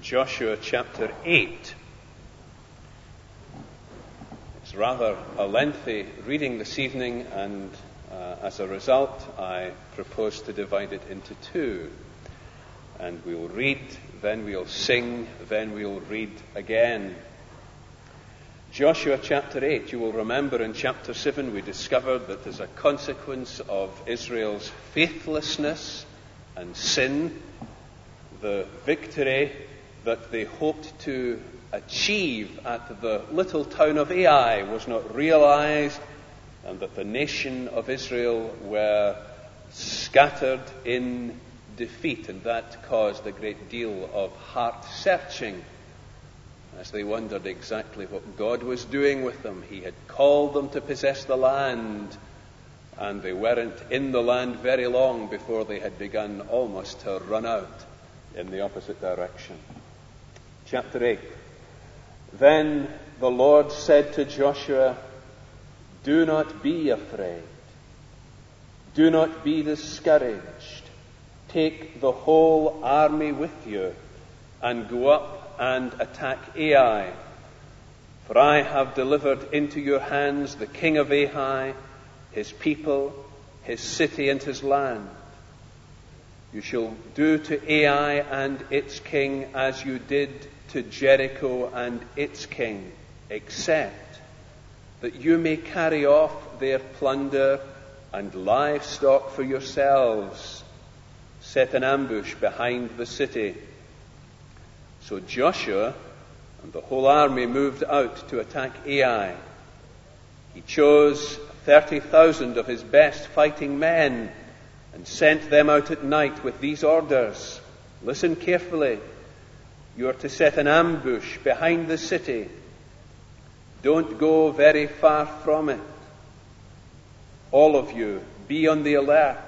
Joshua chapter 8. It's rather a lengthy reading this evening, and as a result, I propose to divide it into two. And we'll read, then we'll sing, then we'll read again. Joshua chapter 8, you will remember in chapter 7 we discovered that as a consequence of Israel's faithlessness and sin, the victory that they hoped to achieve at the little town of Ai was not realized, and that the nation of Israel were scattered in defeat, and that caused a great deal of heart searching as they wondered exactly what God was doing with them. He had called them to possess the land, and they weren't in the land very long before they had begun almost to run out in the opposite direction. Chapter 8. Then the Lord said to Joshua, "Do not be afraid. Do not be discouraged. Take the whole army with you and go up and attack Ai. For I have delivered into your hands the king of Ai, his people, his city, and his land. You shall do to Ai and its king as you did to Jericho and its king, except that you may carry off their plunder and livestock for yourselves. Set an ambush behind the city." So Joshua and the whole army moved out to attack Ai. He chose 30,000 of his best fighting men and sent them out at night with these orders. Listen carefully. You are to set an ambush behind the city. Don't go very far from it. All of you, be on the alert.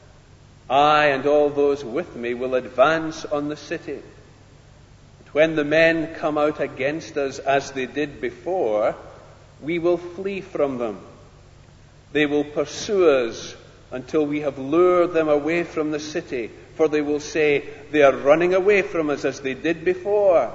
I and all those with me will advance on the city. When the men come out against us as they did before, we will flee from them. They will pursue us until we have lured them away from the city, for they will say, "They are running away from us as they did before."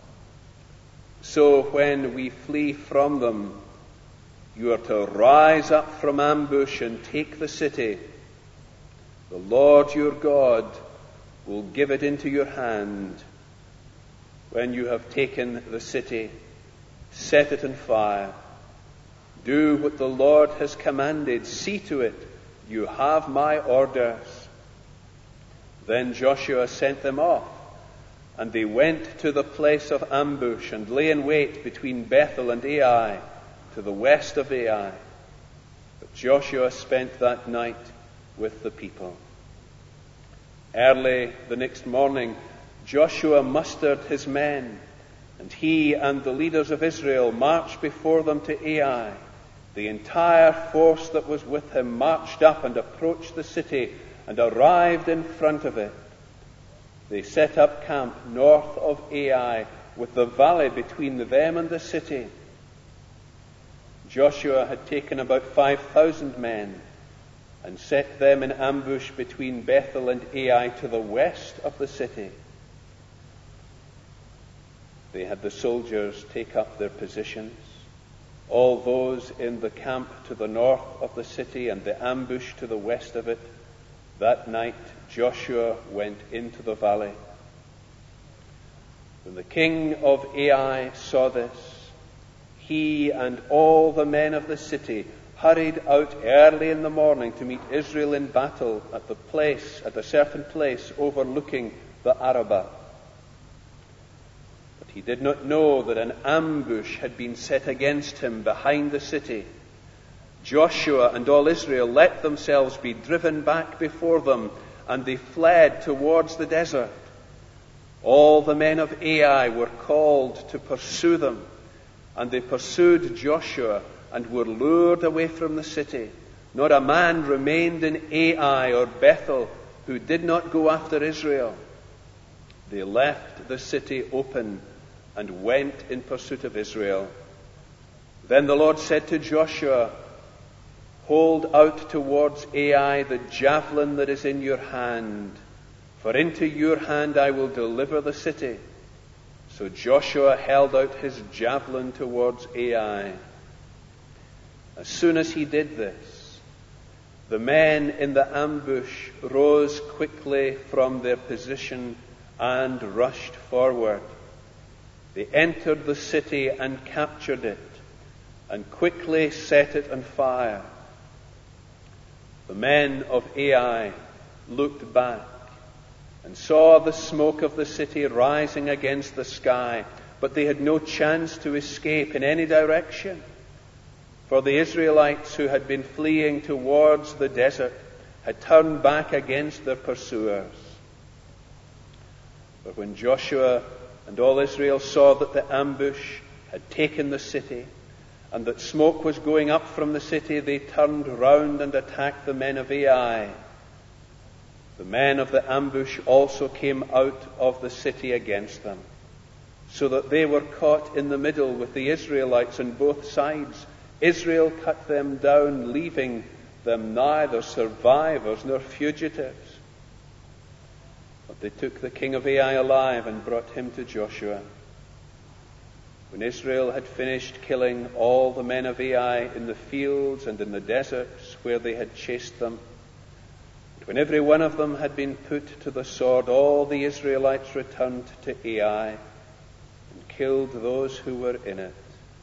So when we flee from them, you are to rise up from ambush and take the city. The Lord your God will give it into your hand. When you have taken the city, set it on fire. Do what the Lord has commanded. See to it. You have my orders. Then Joshua sent them off, and they went to the place of ambush and lay in wait between Bethel and Ai, to the west of Ai. But Joshua spent that night with the people. Early the next morning, Joshua mustered his men, and he and the leaders of Israel marched before them to Ai. The entire force that was with him marched up and approached the city and arrived in front of it. They set up camp north of Ai, with the valley between them and the city. Joshua had taken about 5,000 men and set them in ambush between Bethel and Ai to the west of the city. They had the soldiers take up their positions, all those in the camp to the north of the city and the ambush to the west of it. That night Joshua went into the valley. When the king of Ai saw this, he and all the men of the city hurried out early in the morning to meet Israel in battle at a certain place overlooking the Arabah. But he did not know that an ambush had been set against him behind the city. Joshua and all Israel let themselves be driven back before them, and they fled towards the desert. All the men of Ai were called to pursue them, and they pursued Joshua and were lured away from the city. Not a man remained in Ai or Bethel who did not go after Israel. They left the city open and went in pursuit of Israel. Then the Lord said to Joshua, "Hold out towards Ai the javelin that is in your hand, for into your hand I will deliver the city. So Joshua held out his javelin towards Ai. As soon as he did this, the men in the ambush rose quickly from their position and rushed forward. They entered the city and captured it, and quickly set it on fire. The men of Ai looked back and saw the smoke of the city rising against the sky, but they had no chance to escape in any direction. For the Israelites who had been fleeing towards the desert had turned back against their pursuers. But when Joshua and all Israel saw that the ambush had taken the city, and that smoke was going up from the city, they turned round and attacked the men of Ai. The men of the ambush also came out of the city against them, so that they were caught in the middle with the Israelites on both sides. Israel cut them down, leaving them neither survivors nor fugitives. But they took the king of Ai alive and brought him to Joshua. When Israel had finished killing all the men of Ai in the fields and in the deserts where they had chased them, and when every one of them had been put to the sword, all the Israelites returned to Ai and killed those who were in it.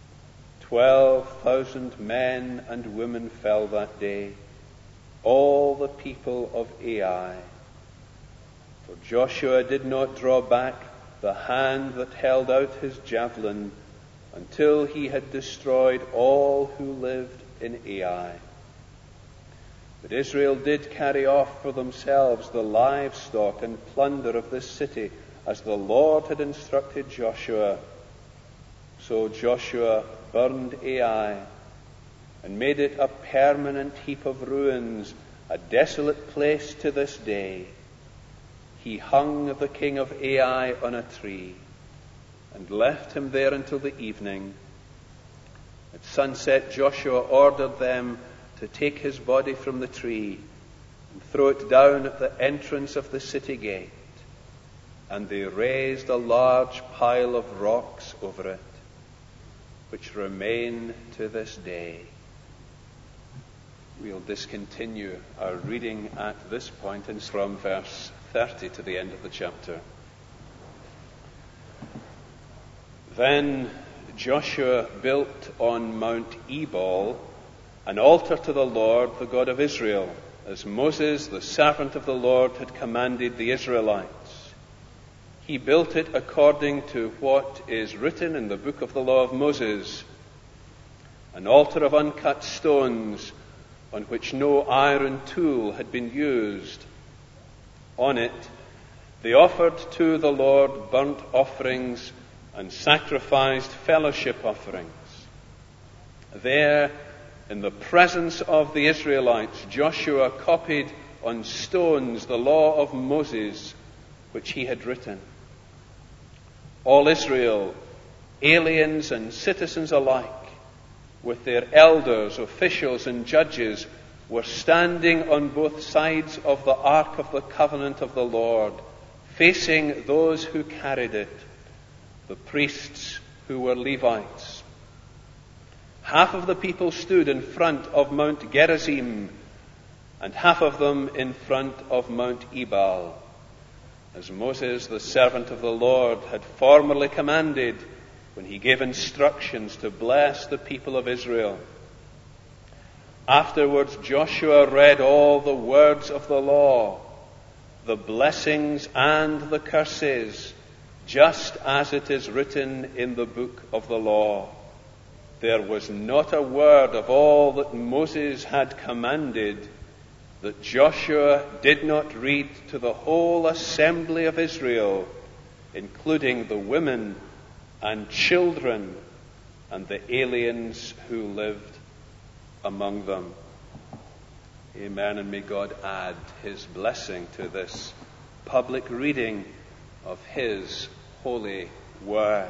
12,000 men and women fell that day, all the people of Ai. For Joshua did not draw back the hand that held out his javelin until he had destroyed all who lived in Ai. But Israel did carry off for themselves the livestock and plunder of this city, as the Lord had instructed Joshua. So Joshua burned Ai and made it a permanent heap of ruins, a desolate place to this day. He hung the king of Ai on a tree and left him there until the evening. At sunset, Joshua ordered them to take his body from the tree and throw it down at the entrance of the city gate. And they raised a large pile of rocks over it, which remain to this day. We'll discontinue our reading at this point and from verse 30 to the end of the chapter. Then Joshua built on Mount Ebal an altar to the Lord, the God of Israel, as Moses, the servant of the Lord, had commanded the Israelites. He built it according to what is written in the book of the law of Moses, an altar of uncut stones on which no iron tool had been used. On it they offered to the Lord burnt offerings and sacrificed fellowship offerings. There, in the presence of the Israelites, Joshua copied on stones the law of Moses, which he had written. All Israel, aliens and citizens alike, with their elders, officials, and judges, were standing on both sides of the Ark of the Covenant of the Lord, facing those who carried it, the priests who were Levites. Half of the people stood in front of Mount Gerizim, and half of them in front of Mount Ebal, as Moses, the servant of the Lord, had formerly commanded when he gave instructions to bless the people of Israel. Afterwards, Joshua read all the words of the law, the blessings and the curses, just as it is written in the book of the law. There was not a word of all that Moses had commanded that Joshua did not read to the whole assembly of Israel, including the women and children and the aliens who lived among them. Amen, and may God add his blessing to this public reading of his holy word.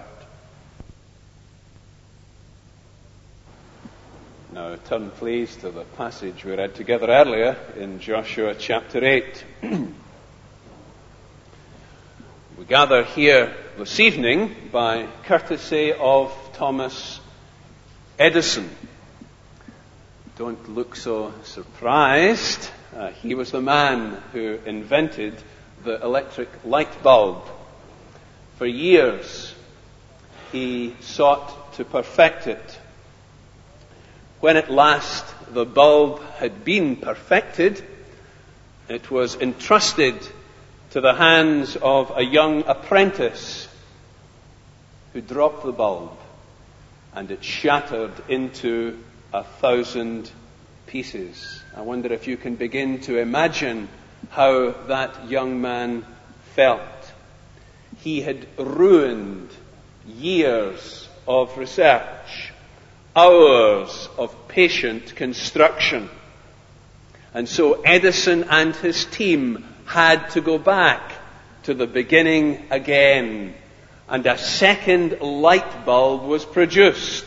Now turn please to the passage we read together earlier in Joshua chapter 8. We gather here this evening by courtesy of Thomas Edison. Don't look so surprised. He was the man who invented the electric light bulb. For years, he sought to perfect it. When at last the bulb had been perfected, it was entrusted to the hands of a young apprentice who dropped the bulb, and it shattered into 1,000 pieces. I wonder if you can begin to imagine how that young man felt. He had ruined years of research, hours of patient construction. And so Edison and his team had to go back to the beginning again, and a second light bulb was produced.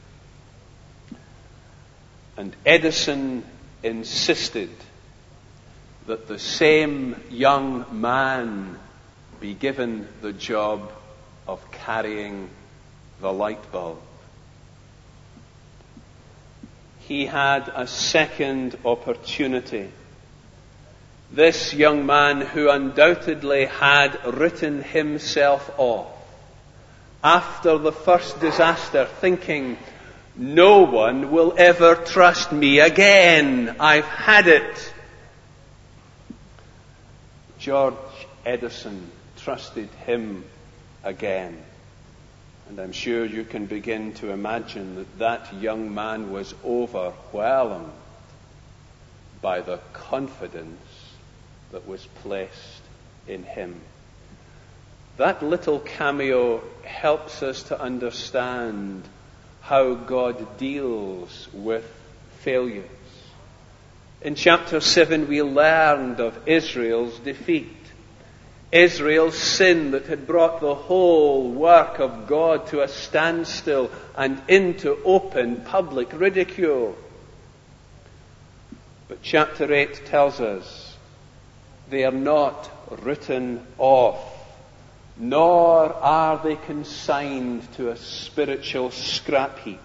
And Edison insisted that the same young man be given the job of carrying the light bulb. He had a second opportunity. This young man, who undoubtedly had written himself off after the first disaster, thinking, "No one will ever trust me again. I've had it." George Edison trusted him again. And I'm sure you can begin to imagine that that young man was overwhelmed by the confidence that was placed in him. That little cameo helps us to understand how God deals with failures. In chapter 7, we learned of Israel's defeat. Israel's sin that had brought the whole work of God to a standstill and into open public ridicule. But chapter 8 tells us they are not written off, nor are they consigned to a spiritual scrap heap.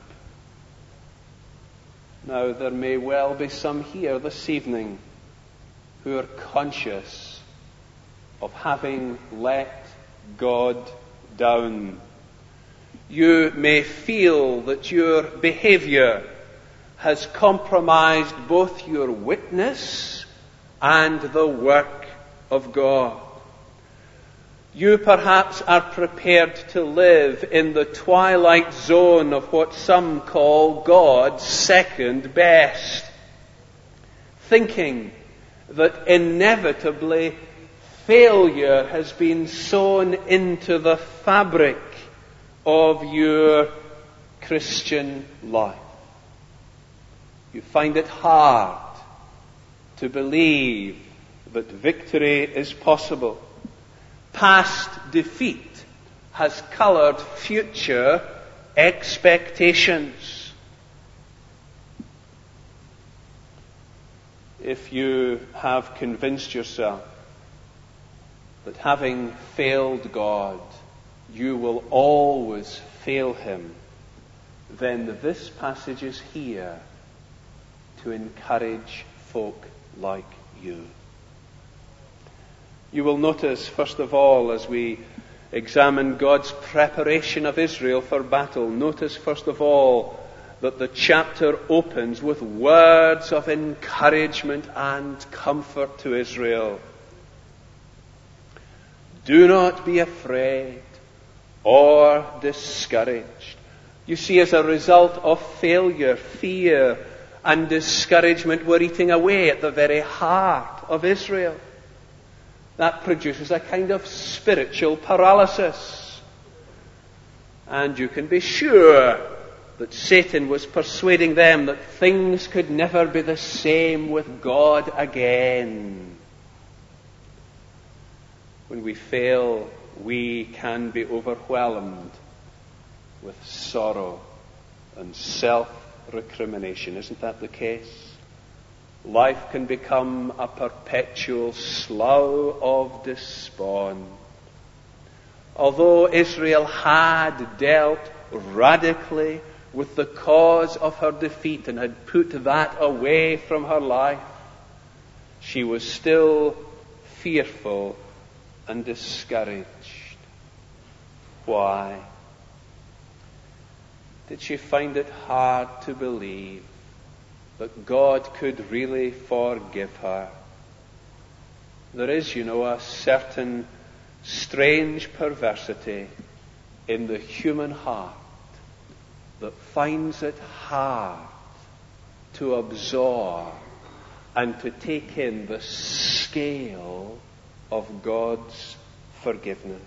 Now, there may well be some here this evening who are conscious of having let God down. You may feel that your behavior has compromised both your witness and the work of God. You perhaps are prepared to live in the twilight zone of what some call God's second best, thinking that inevitably failure has been sewn into the fabric of your Christian life. You find it hard to believe that victory is possible. Past defeat has coloured future expectations. If you have convinced yourself that having failed God, you will always fail Him, then this passage is here to encourage folk like you. You will notice, first of all, as we examine God's preparation of Israel for battle, notice, first of all, that the chapter opens with words of encouragement and comfort to Israel. Do not be afraid or discouraged. You see, as a result of failure, fear and discouragement were eating away at the very heart of Israel. That produces a kind of spiritual paralysis. And you can be sure that Satan was persuading them that things could never be the same with God again. When we fail, we can be overwhelmed with sorrow and self-recrimination. Isn't that the case? Life can become a perpetual slough of despond. Although Israel had dealt radically with the cause of her defeat and had put that away from her life, she was still fearful and discouraged. Why? Did she find it hard to believe that God could really forgive her? There is, a certain strange perversity in the human heart that finds it hard to absorb and to take in the scale of God's forgiveness,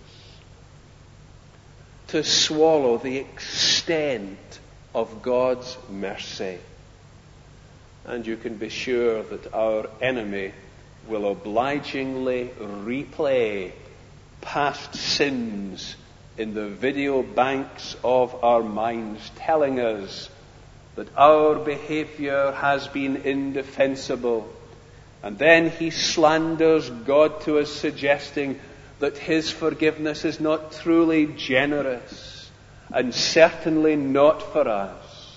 to swallow the extent of God's mercy. And you can be sure that our enemy will obligingly replay past sins in the video banks of our minds, telling us that our behavior has been indefensible. And then he slanders God to us, suggesting that his forgiveness is not truly generous, and certainly not for us.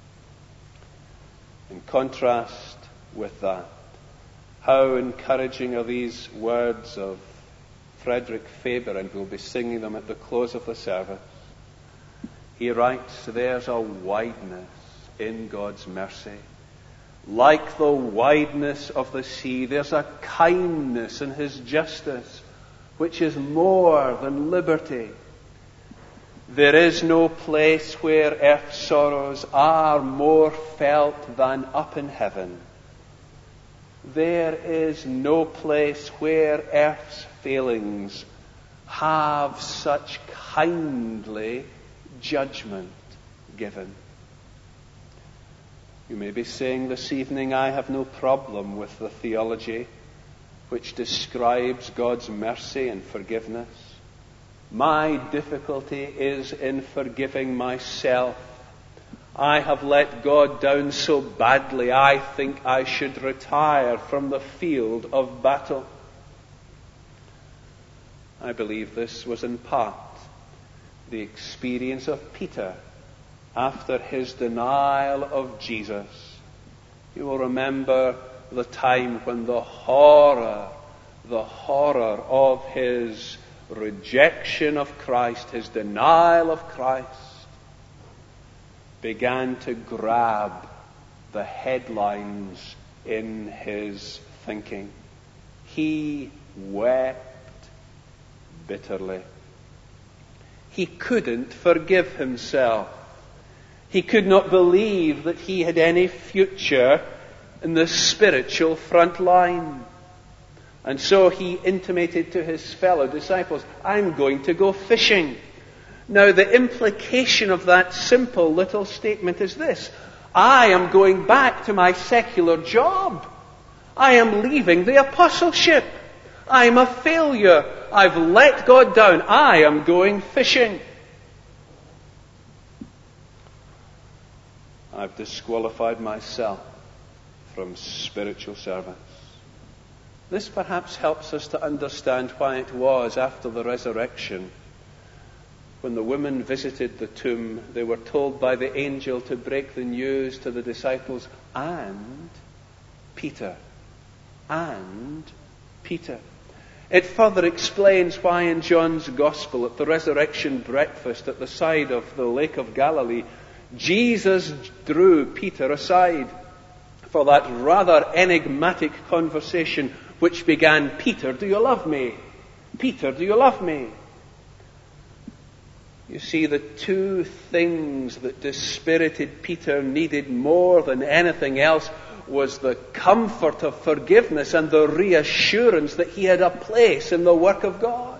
In contrast with that, how encouraging are these words of Frederick Faber, and we'll be singing them at the close of the service. He writes, there's a wideness in God's mercy. Like the wideness of the sea, there's a kindness in his justice which is more than liberty. There is no place where earth's sorrows are more felt than up in heaven. There is no place where earth's failings have such kindly judgment given. You may be saying this evening, I have no problem with the theology which describes God's mercy and forgiveness. My difficulty is in forgiving myself. I have let God down so badly, I think I should retire from the field of battle. I believe this was in part the experience of Peter after his denial of Jesus. You will remember the time when the horror of his rejection of Christ, his denial of Christ, began to grab the headlines in his thinking. He wept bitterly. He couldn't forgive himself. He could not believe that he had any future in the spiritual front line. And so he intimated to his fellow disciples, I'm going to go fishing. Now, the implication of that simple little statement is this: I am going back to my secular job. I am leaving the apostleship. I am a failure. I've let God down. I am going fishing. I've disqualified myself from spiritual service. This perhaps helps us to understand why it was after the resurrection, when the women visited the tomb, they were told by the angel to break the news to the disciples and Peter. And Peter. It further explains why in John's Gospel, at the resurrection breakfast at the side of the Lake of Galilee, Jesus drew Peter aside for that rather enigmatic conversation which began, Peter, do you love me? Peter, do you love me? You see, the two things that dispirited Peter needed more than anything else was the comfort of forgiveness and the reassurance that he had a place in the work of God.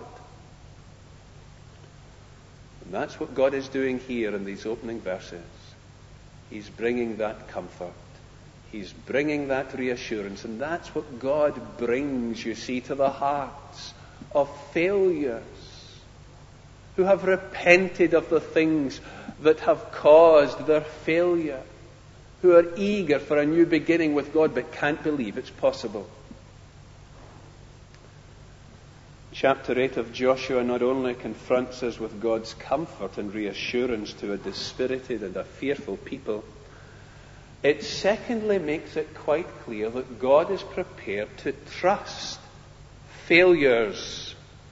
And that's what God is doing here in these opening verses. He's bringing that comfort. He's bringing that reassurance. And that's what God brings, you see, to the hearts of failures who have repented of the things that have caused their failure, who are eager for a new beginning with God but can't believe it's possible. Chapter 8 of Joshua not only confronts us with God's comfort and reassurance to a dispirited and a fearful people, it secondly makes it quite clear that God is prepared to trust failures.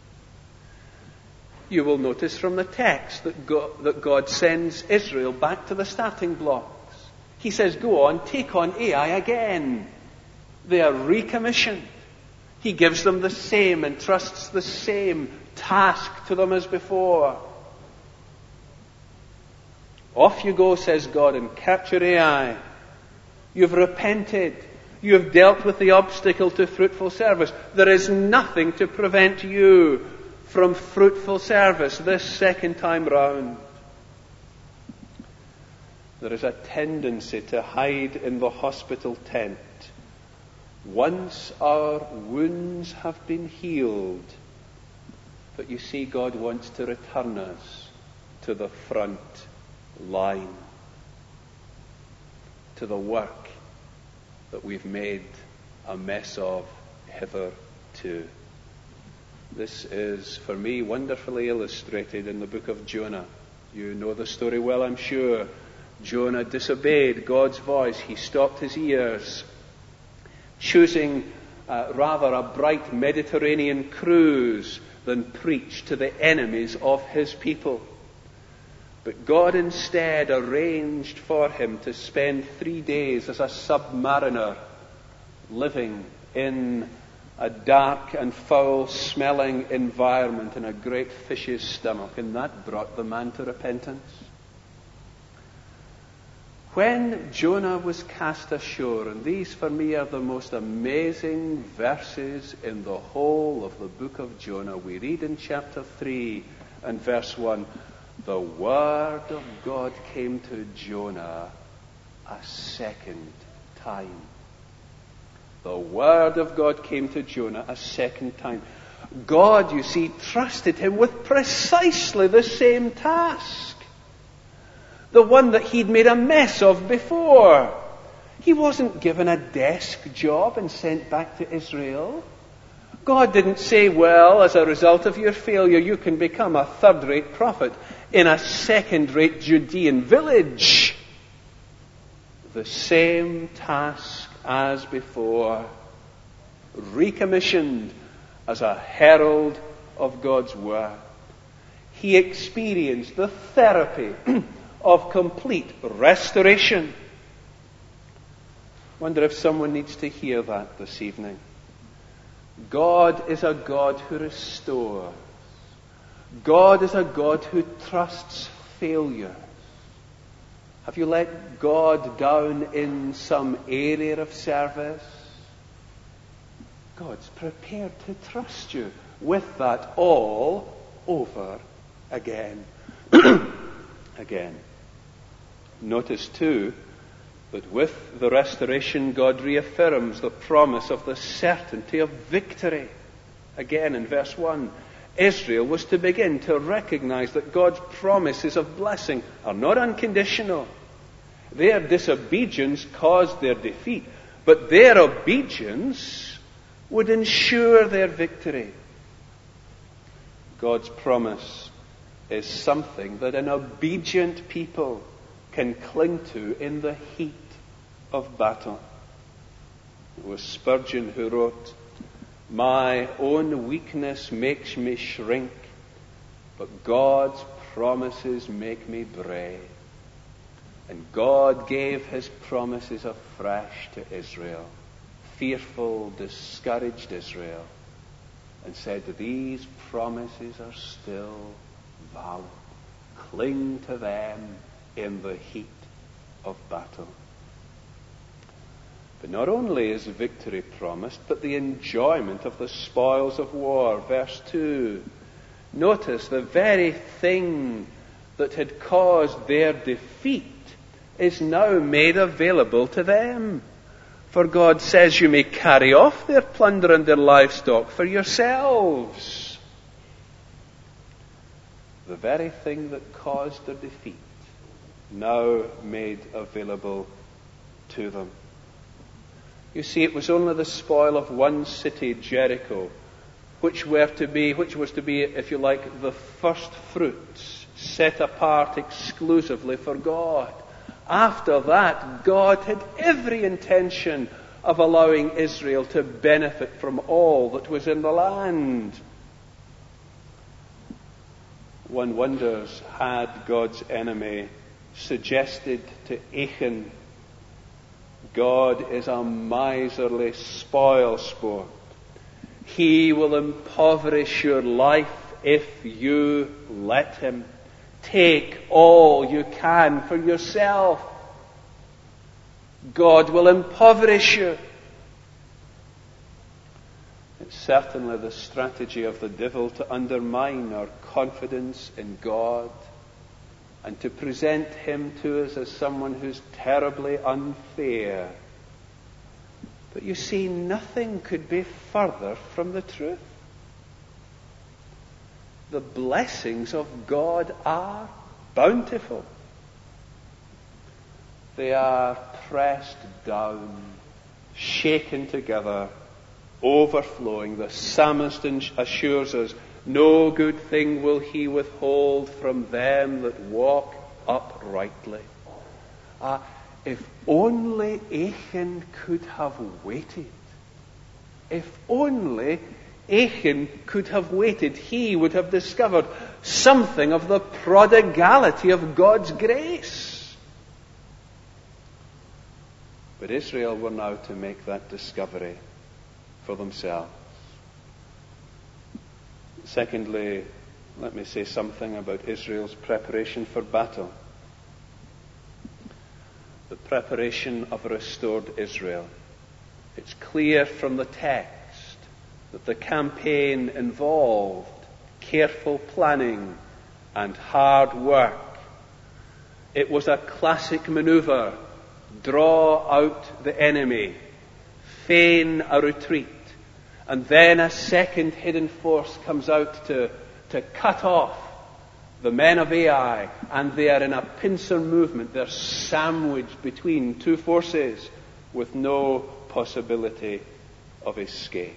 You will notice from the text that God sends Israel back to the starting blocks. He says, go on, take on Ai again. They are recommissioned. He gives them the same, entrusts the same task to them as before. Off you go, says God, and capture Ai. You've repented. You have dealt with the obstacle to fruitful service. There is nothing to prevent you from fruitful service this second time round. There is a tendency to hide in the hospital tent once our wounds have been healed. But you see, God wants to return us to the front line, to the work that we've made a mess of hitherto. This is, for me, wonderfully illustrated in the book of Jonah. You know the story well, I'm sure. Jonah disobeyed God's voice. He stopped his ears, choosing rather a bright Mediterranean cruise than preach to the enemies of his people. But God instead arranged for him to spend 3 days as a submariner, living in a dark and foul-smelling environment in a great fish's stomach, and that brought the man to repentance. When Jonah was cast ashore, and these for me are the most amazing verses in the whole of the book of Jonah, we read in chapter 3 and verse 1, the word of God came to Jonah a second time. The word of God came to Jonah a second time. God, you see, trusted him with precisely the same task. The one that he'd made a mess of before. He wasn't given a desk job and sent back to Israel. God didn't say, well, as a result of your failure, you can become a third-rate prophet in a second-rate Judean village. The same task as before, recommissioned as a herald of God's word. He experienced the therapy of complete restoration. Wonder if someone needs to hear that this evening. God is a God who restores. God is a God who trusts failures. Have you let God down in some area of service? God's prepared to trust you with that all over again. Again. Notice too that with the restoration, God reaffirms the promise of the certainty of victory. Again in verse 1, Israel was to begin to recognize that God's promises of blessing are not unconditional. Their disobedience caused their defeat, but their obedience would ensure their victory. God's promise is something that an obedient people can cling to in the heat of battle. It was Spurgeon who wrote, my own weakness makes me shrink, but God's promises make me brave. And God gave his promises afresh to Israel, fearful, discouraged Israel, and said, these promises are still valid. Cling to them in the heat of battle. But not only is victory promised, but the enjoyment of the spoils of war. Verse 2. Notice the very thing that had caused their defeat is now made available to them. For God says you may carry off their plunder and their livestock for yourselves. The very thing that caused their defeat, now made available to them. You see, it was only the spoil of one city, Jericho, which was to be, if you like, the first fruits, set apart exclusively for God. After that, God had every intention of allowing Israel to benefit from all that was in the land. One wonders, had God's enemy suggested to Achan, God is a miserly spoil sport. He will impoverish your life if you let him. Take all you can for yourself. God will impoverish you. It's certainly the strategy of the devil to undermine our confidence in God and to present him to us as someone who's terribly unfair. But you see, nothing could be further from the truth. The blessings of God are bountiful. They are pressed down, shaken together, overflowing. The psalmist assures us, no good thing will he withhold from them that walk uprightly. If only Achan could have waited. If only Achan could have waited, he would have discovered something of the prodigality of God's grace. But Israel were now to make that discovery for themselves. Secondly, let me say something about Israel's preparation for battle. The preparation of a restored Israel. It's clear from the text that the campaign involved careful planning and hard work. It was a classic maneuver. Draw out the enemy, feign a retreat, and then a second hidden force comes out to cut off the men of Ai, and they are in a pincer movement. They're sandwiched between two forces with no possibility of escape.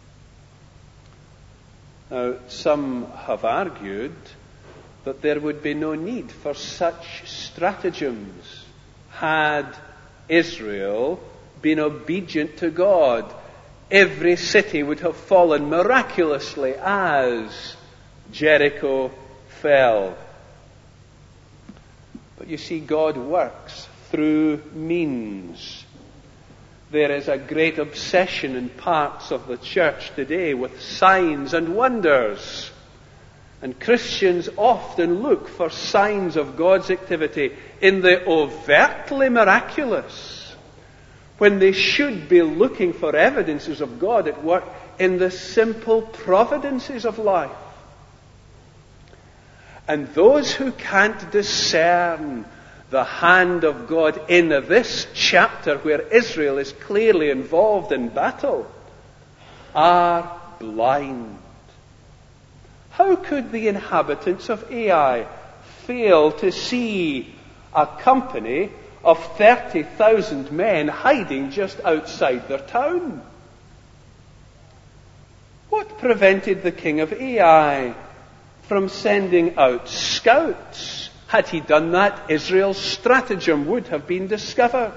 Now, some have argued that there would be no need for such stratagems had Israel been obedient to God. Every city would have fallen miraculously as Jericho fell. But you see, God works through means. There is a great obsession in parts of the church today with signs and wonders. And Christians often look for signs of God's activity in the overtly miraculous, when they should be looking for evidences of God at work in the simple providences of life. And those who can't discern the hand of God in this chapter where Israel is clearly involved in battle are blind. How could the inhabitants of Ai fail to see a company of 30,000 men hiding just outside their town? What prevented the king of Ai from sending out scouts? Had he done that, Israel's stratagem would have been discovered.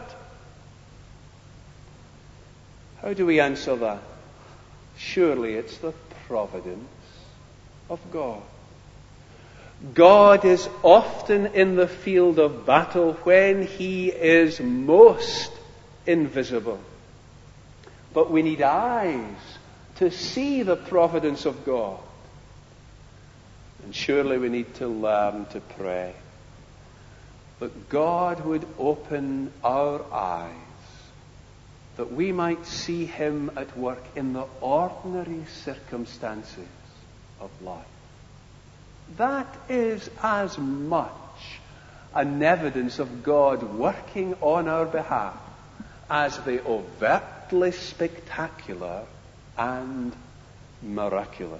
How do we answer that? Surely it's the providence of God. God is often in the field of battle when he is most invisible. But we need eyes to see the providence of God. And surely we need to learn to pray that God would open our eyes, that we might see him at work in the ordinary circumstances of life. That is as much an evidence of God working on our behalf as the overtly spectacular and miraculous.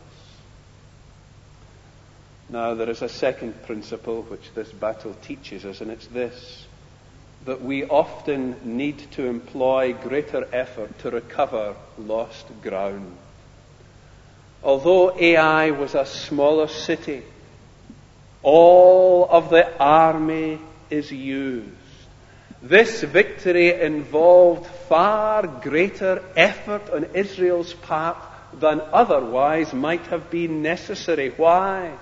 Now, there is a second principle which this battle teaches us, and it's this: that we often need to employ greater effort to recover lost ground. Although Ai was a smaller city, all of the army is used. This victory involved far greater effort on Israel's part than otherwise might have been necessary. Why?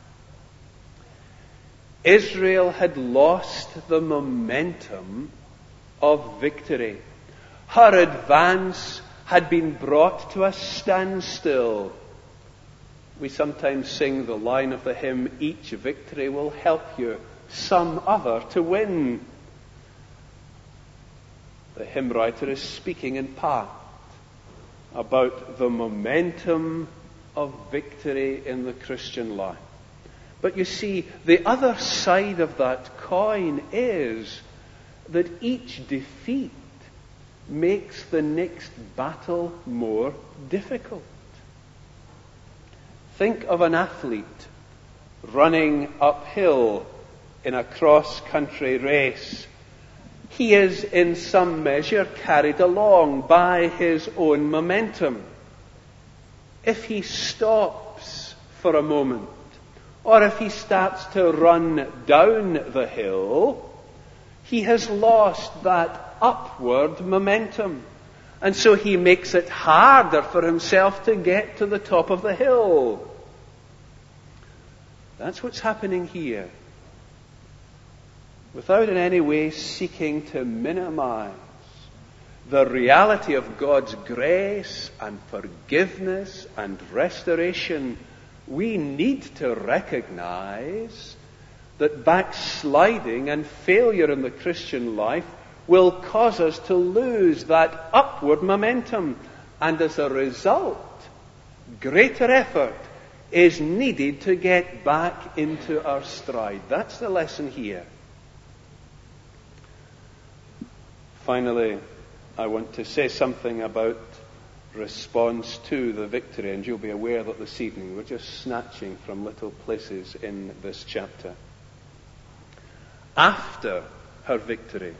Israel had lost the momentum of victory. Her advance had been brought to a standstill. We sometimes sing the line of the hymn, "Each victory will help you some other to win." The hymn writer is speaking in part about the momentum of victory in the Christian life. But you see, the other side of that coin is that each defeat makes the next battle more difficult. Think of an athlete running uphill in a cross-country race. He is in some measure carried along by his own momentum. If he stops for a moment, or if he starts to run down the hill, he has lost that upward momentum. And so he makes it harder for himself to get to the top of the hill. That's what's happening here. Without in any way seeking to minimize the reality of God's grace and forgiveness and restoration, we need to recognize that backsliding and failure in the Christian life will cause us to lose that upward momentum. And as a result, greater effort is needed to get back into our stride. That's the lesson here. Finally, I want to say something about response to the victory, and you'll be aware that this evening we're just snatching from little places in this chapter. After her victory,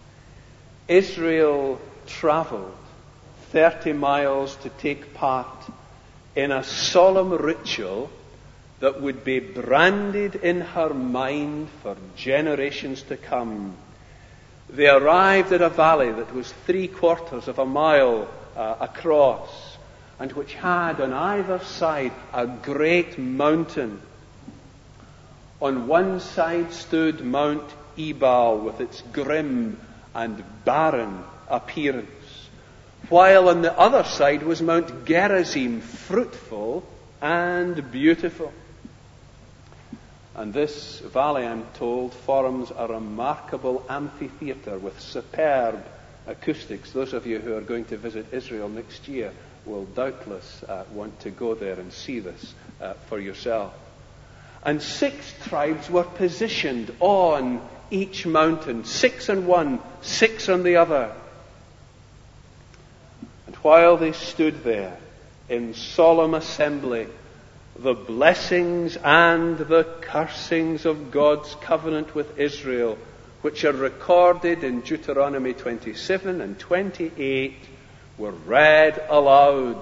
Israel travelled 30 miles to take part in a solemn ritual that would be branded in her mind for generations to come. They arrived at a valley that was 3/4 of a mile across, and which had on either side a great mountain. On one side stood Mount Ebal with its grim and barren appearance, while on the other side was Mount Gerizim, fruitful and beautiful. And this valley, I'm told, forms a remarkable amphitheatre with superb acoustics. Those of you who are going to visit Israel next year will doubtless want to go there and see this for yourself. And 6 tribes were positioned on each mountain, 6 on one, 6 on the other. And while they stood there in solemn assembly, the blessings and the cursings of God's covenant with Israel, which are recorded in Deuteronomy 27 and 28, were read aloud.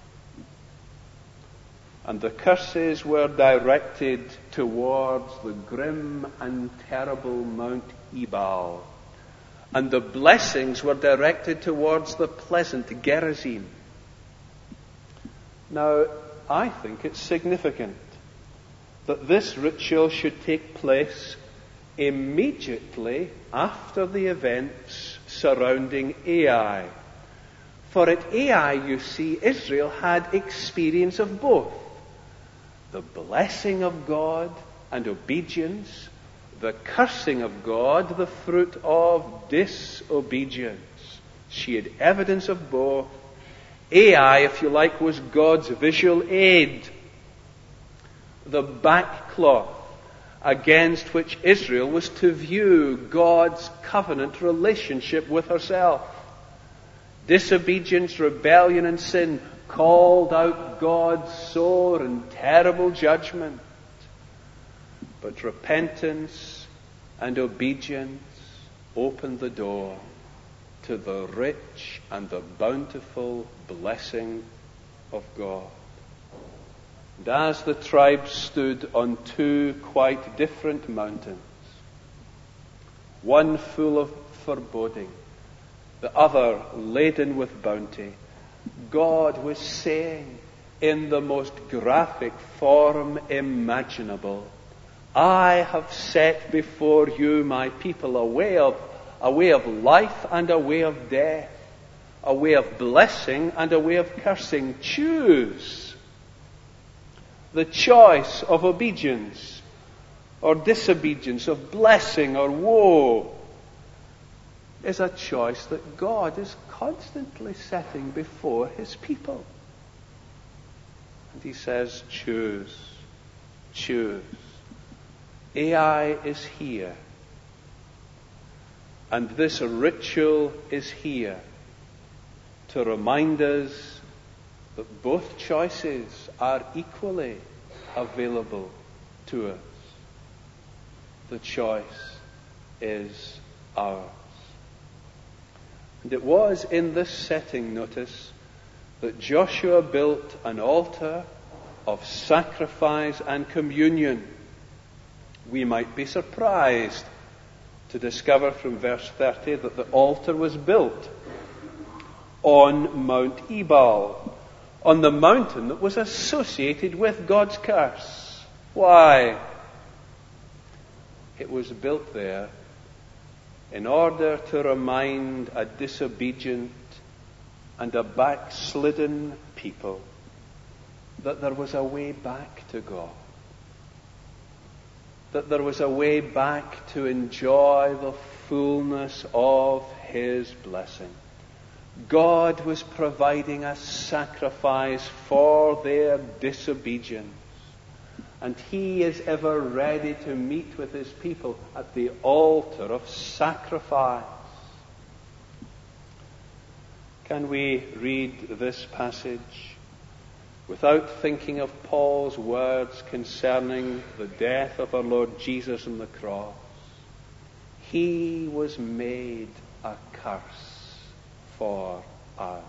And the curses were directed towards the grim and terrible Mount Ebal, and the blessings were directed towards the pleasant Gerizim. Now, I think it's significant that this ritual should take place immediately after the events surrounding Ai. For at Ai, you see, Israel had experience of both the blessing of God and obedience, the cursing of God, the fruit of disobedience. She had evidence of both. Ai, if you like, was God's visual aid, the backcloth against which Israel was to view God's covenant relationship with herself. Disobedience, rebellion, and sin called out God's sore and terrible judgment. But repentance and obedience opened the door to the rich and the bountiful blessing of God. And as the tribes stood on two quite different mountains, one full of foreboding, the other laden with bounty, God was saying in the most graphic form imaginable, I have set before you, my people, a way of life and a way of death, a way of blessing and a way of cursing. Choose. The choice of obedience or disobedience, of blessing or woe, is a choice that God is constantly setting before his people. And he says, choose. Choose. Ai is here. And this ritual is here to remind us that both choices are equally available to us. The choice is ours. And it was in this setting, notice, that Joshua built an altar of sacrifice and communion. We might be surprised to discover from verse 30 that the altar was built on Mount Ebal, on the mountain that was associated with God's curse. Why? It was built there in order to remind a disobedient and a backslidden people that there was a way back to God. That there was a way back to enjoy the fullness of his blessing. God was providing a sacrifice for their disobedience. And he is ever ready to meet with his people at the altar of sacrifice. Can we read this passage without thinking of Paul's words concerning the death of our Lord Jesus on the cross? He was made a curse for us.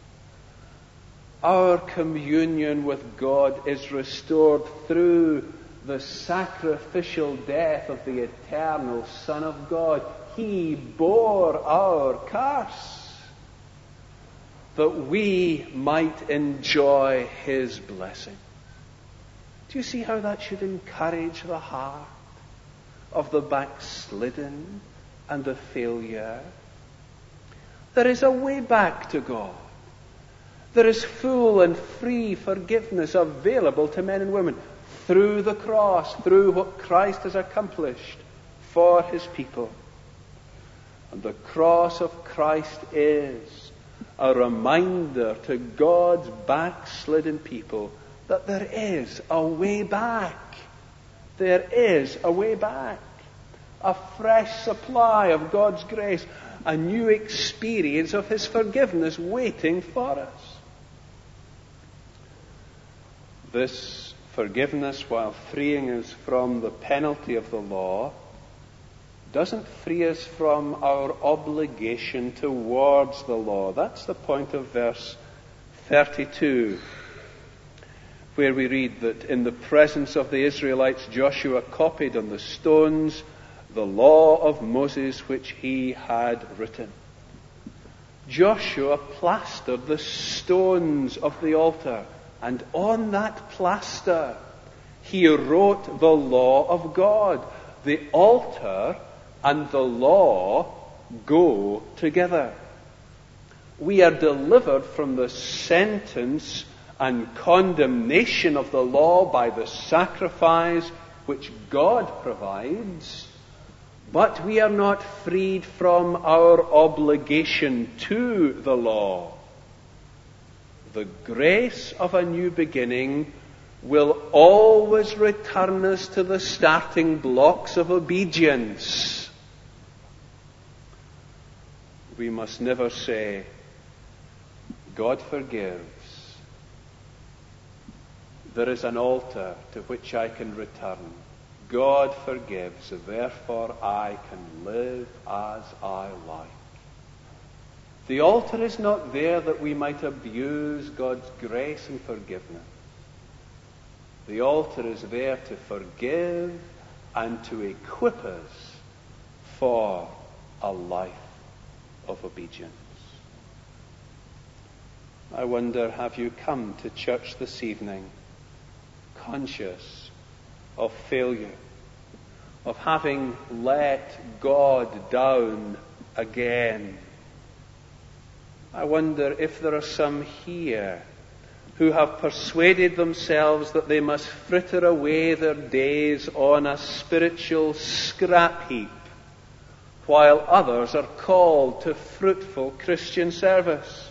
Our communion with God is restored through the sacrificial death of the eternal Son of God. He bore our curse that we might enjoy his blessing. Do you see how that should encourage the heart of the backslidden and the failure? There is a way back to God. There is full and free forgiveness available to men and women through the cross, through what Christ has accomplished for his people. And the cross of Christ is a reminder to God's backslidden people that there is a way back. There is a way back. A fresh supply of God's grace. A new experience of his forgiveness waiting for us. This forgiveness, while freeing us from the penalty of the law, doesn't free us from our obligation towards the law. That's the point of verse 32, where we read that in the presence of the Israelites, Joshua copied on the stones the law of Moses which he had written. Joshua plastered the stones of the altar, and on that plaster he wrote the law of God. The altar and the law go together. We are delivered from the sentence and condemnation of the law by the sacrifice which God provides, but we are not freed from our obligation to the law. The grace of a new beginning will always return us to the starting blocks of obedience. We must never say, God forgives. There is an altar to which I can return. God forgives, therefore I can live as I like. The altar is not there that we might abuse God's grace and forgiveness. The altar is there to forgive and to equip us for a life of obedience. I wonder, have you come to church this evening conscious of failure, of having let God down again? I wonder if there are some here who have persuaded themselves that they must fritter away their days on a spiritual scrap heap, while others are called to fruitful Christian service.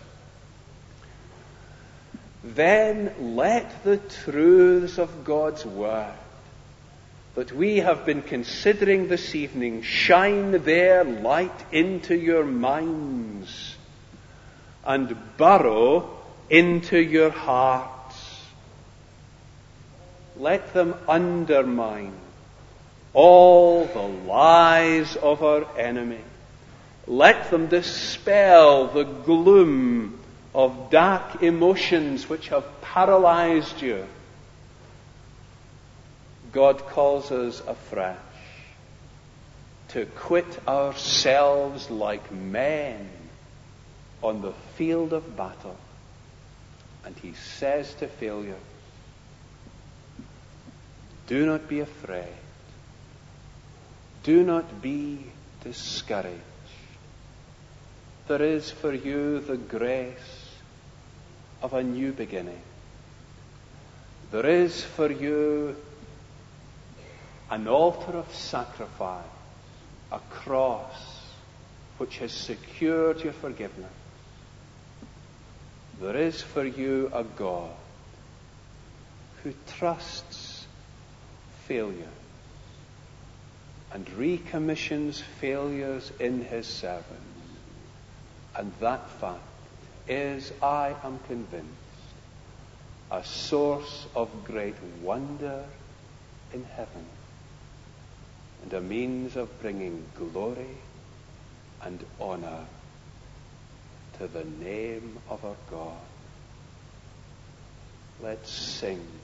Then let the truths of God's Word that we have been considering this evening shine their light into your minds and burrow into your hearts. Let them undermine all the lies of our enemy. Let them dispel the gloom of dark emotions which have paralyzed you. God calls us afresh to quit ourselves like men on the field of battle. And he says to failure, do not be afraid. Do not be discouraged. There is for you the grace of a new beginning. There is for you an altar of sacrifice, a cross which has secured your forgiveness. There is for you a God who trusts failure and recommissions failures in his servants. And that fact is, I am convinced, a source of great wonder in heaven and a means of bringing glory and honor to the name of our God. Let's sing